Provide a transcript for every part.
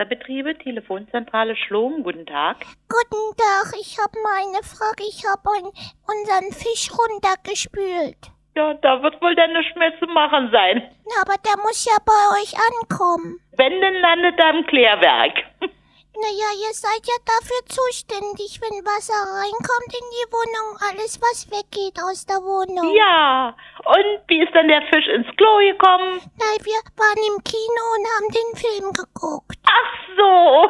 Wasserbetriebe, Telefonzentrale Schlom, guten Tag. Guten Tag, ich habe mal eine Frage. Ich habe unseren Fisch runtergespült. Ja, da wird wohl dann nichts mehr zu machen sein. Na, aber der muss ja bei euch ankommen. Wenn, dann landet er im Klärwerk. Naja, ihr seid ja dafür zuständig, wenn Wasser reinkommt in die Wohnung, alles was weggeht aus der Wohnung. Ja, und wie ist dann der Fisch ins Klo gekommen? Nein, wir waren im Kino und haben den Film geguckt. Ach so.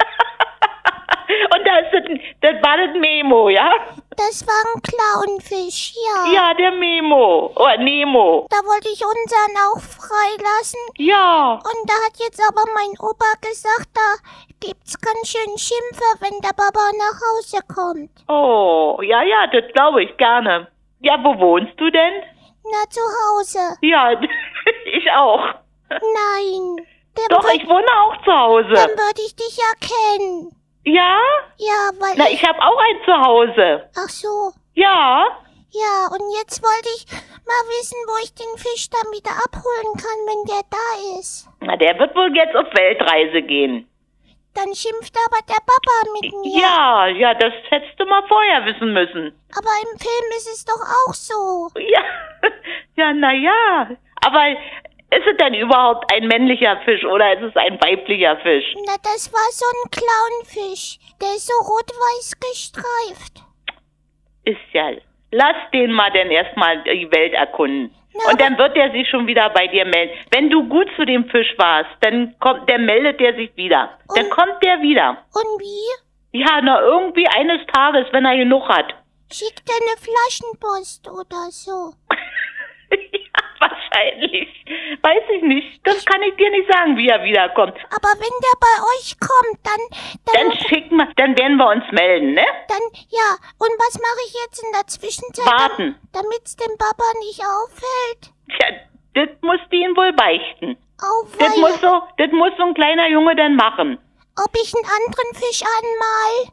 Und das war das Memo, ja? Das war ein Clownfisch, ja. Ja, der Memo. Oder Nemo. Da wollte ich unseren auch freilassen. Ja. Und da hat jetzt aber mein Opa gesagt, da gibt's ganz schön Schimpfe, wenn der Papa nach Hause kommt. Oh, ja, das glaube ich gerne. Ja, wo wohnst du denn? Na, zu Hause. Ja, ich auch. Nein. Doch, ich wohne auch zu Hause. Dann würde ich dich ja kennen. Ja? Ja, weil Na, ich habe auch ein Zuhause. Ach so. Ja. Ja, und jetzt wollte ich mal wissen, wo ich den Fisch dann wieder abholen kann, wenn der da ist. Na, der wird wohl jetzt auf Weltreise gehen. Dann schimpft aber der Papa mit mir. Ja, das hättest du mal vorher wissen müssen. Aber im Film ist es doch auch so. Ja, naja. Aber ist es denn überhaupt ein männlicher Fisch oder ist es ein weiblicher Fisch? Na, das war so ein Clownfisch. Der ist so rot-weiß gestreift. Ist ja. Lass den mal denn erstmal die Welt erkunden. Na, und dann wird er sich schon wieder bei dir melden. Wenn du gut zu dem Fisch warst, dann meldet der sich wieder. Dann kommt der wieder. Und wie? Ja, na irgendwie eines Tages, wenn er genug hat. Schickt er eine Flaschenpost oder so? Ja, wahrscheinlich. Weiß ich nicht. Das kann ich dir nicht sagen, wie er wiederkommt. Aber wenn der bei euch kommt, dann werden wir uns melden, ne? Dann, ja. Und was mache ich jetzt in der Zwischenzeit? Warten. Damit's dem Papa nicht auffällt? Tja, das musst du ihn wohl beichten. Das Auweia. muss so ein kleiner Junge dann machen. Ob ich einen anderen Fisch anmal?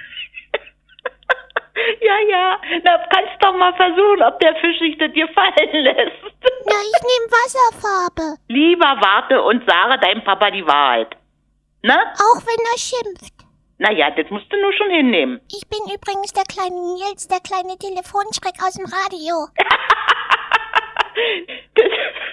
Ja, na, kannst doch mal versuchen, ob der Fisch sich das dir fallen lässt. Na, ich nehme Wasserfarbe. Lieber warte und sage deinem Papa die Wahrheit. Ne? Auch wenn er schimpft. Naja, das musst du nur schon hinnehmen. Ich bin übrigens der kleine Nils, der kleine Telefonschreck aus dem Radio. Das